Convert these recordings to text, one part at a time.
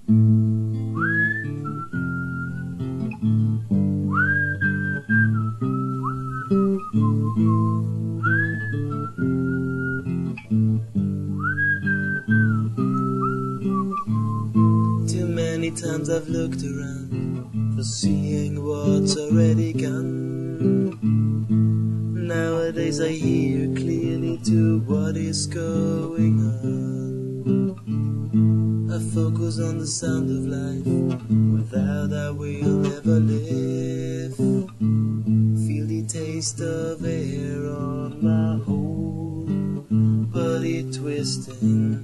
Too many times I've looked around for seeing what's already gone. Nowadays I hear clearly to what is going on. I focus on the sound of life, without I will never live. Feel the taste of air on my whole body twisting.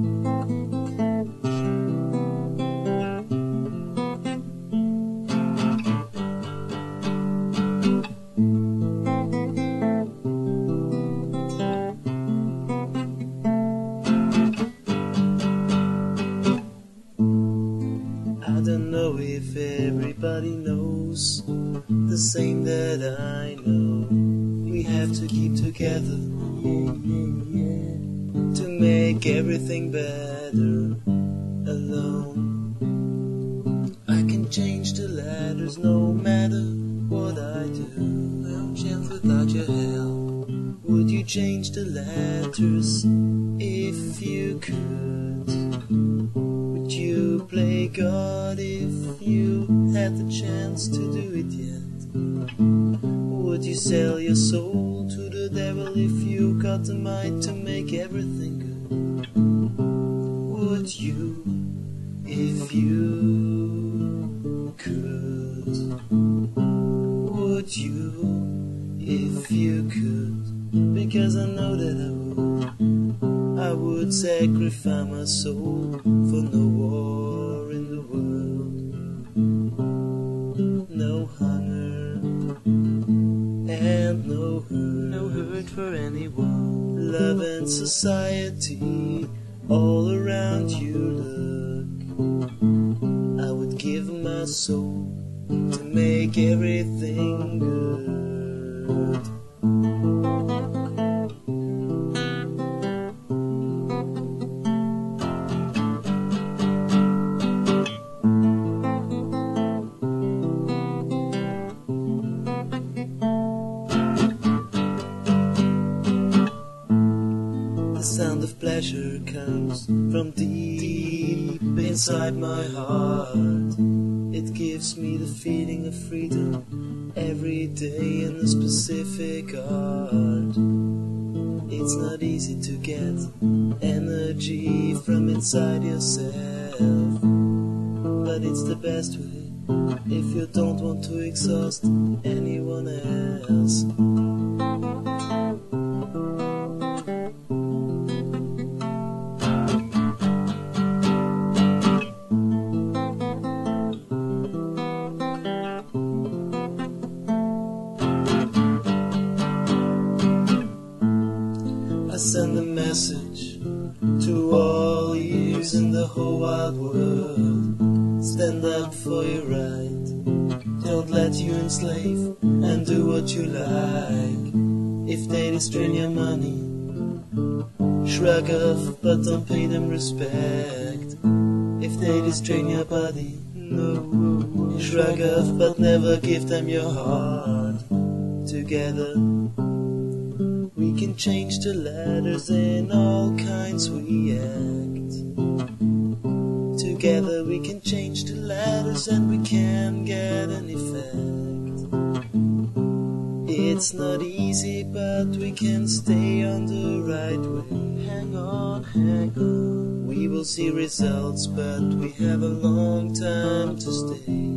I don't know if everybody knows the same that I know. We have to keep together, to make everything better. Alone I can change the letters no matter what I do. No chance without your help. Would you change the letters if you could? Would you play God if you had the chance to do it yet? Would you sell your soul to the devil if you got the might to make everything good? Would you, if you could? Would you, if you could? Because I know that I would. I would sacrifice my soul for no war in the world. No hunger and no hurt for anyone. Love and society all around you look. I would give my soul to make everything good. The sound of pleasure comes from deep inside my heart. It gives me the feeling of freedom every day in a specific art. It's not easy to get energy from inside yourself, but it's the best way if you don't want to exhaust anyone else. I send a message to all ears in the whole wide world. Stand up for your right. Don't let you enslave and do what you like. If they restrain your money, shrug off but don't pay them respect. If they restrain your body, no, shrug off but never give them your heart. Together we can change the letters in all kinds we act. Together we can change the letters and we can get an effect. It's not easy but we can stay on the right way. Hang on, hang on. We will see results but we have a long time to stay.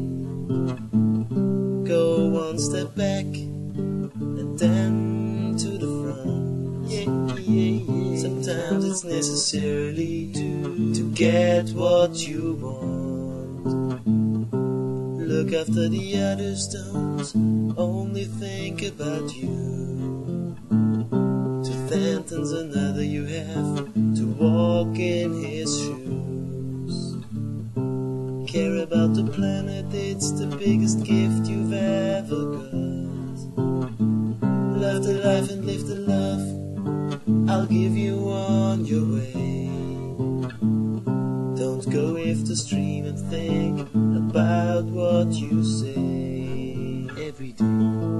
Go one step back and then to the front. Yeah, yeah, yeah. Sometimes it's necessarily to get what you want. Look after the others, don't only think about you. To Fenton's another you have to walk in his shoes. Care about the planet, it's the biggest gift you've ever got. Love the life and live the love I'll give you on your way. Don't go with the stream and think about what you say every day.